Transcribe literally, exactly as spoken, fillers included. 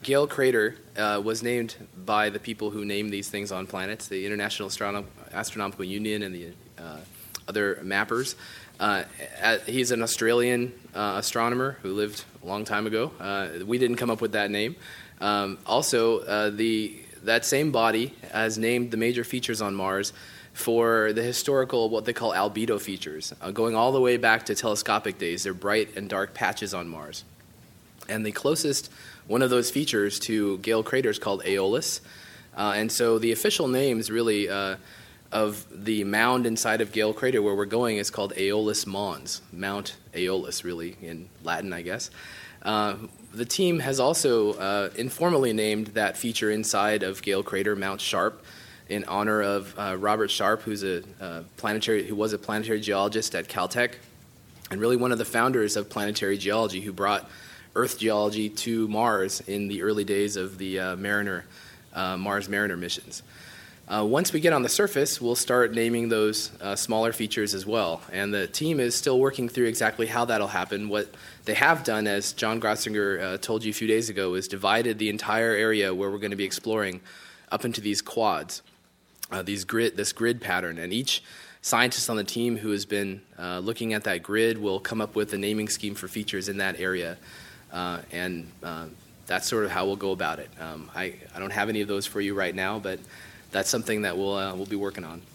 Gale Crater uh, was named by the people who name these things on planets, the International Astronom- Astronomical Union and the uh, other mappers. Uh, at, he's an Australian uh, astronomer who lived a long time ago. Uh, we didn't come up with that name. Um, also, uh, the that same body has named the major features on Mars for the historical, what they call albedo features, uh, going all the way back to telescopic days. They're bright and dark patches on Mars. And the closest one of those features to Gale Crater is called Aeolus. Uh, and so the official names really uh, of the mound inside of Gale Crater where we're going is called Aeolus Mons, Mount Aeolus, really, in Latin, I guess. Uh, the team has also uh, informally named that feature inside of Gale Crater Mount Sharp in honor of uh, Robert Sharp, who's a uh, planetary, who was a planetary geologist at Caltech, and really one of the founders of planetary geology, who brought Earth geology to Mars in the early days of the uh, Mariner, uh, Mars Mariner missions. Uh, once we get on the surface, we'll start naming those uh, smaller features as well. And the team is still working through exactly how that'll happen. What they have done, as John Grotzinger uh, told you a few days ago, is divided the entire area where we're going to be exploring up into these quads, uh, these grid, this grid pattern. And each scientist on the team who has been uh, looking at that grid will come up with a naming scheme for features in that area. Uh, and uh, that's sort of how we'll go about it. Um, I, I don't have any of those for you right now, but that's something that we'll uh, we'll be working on.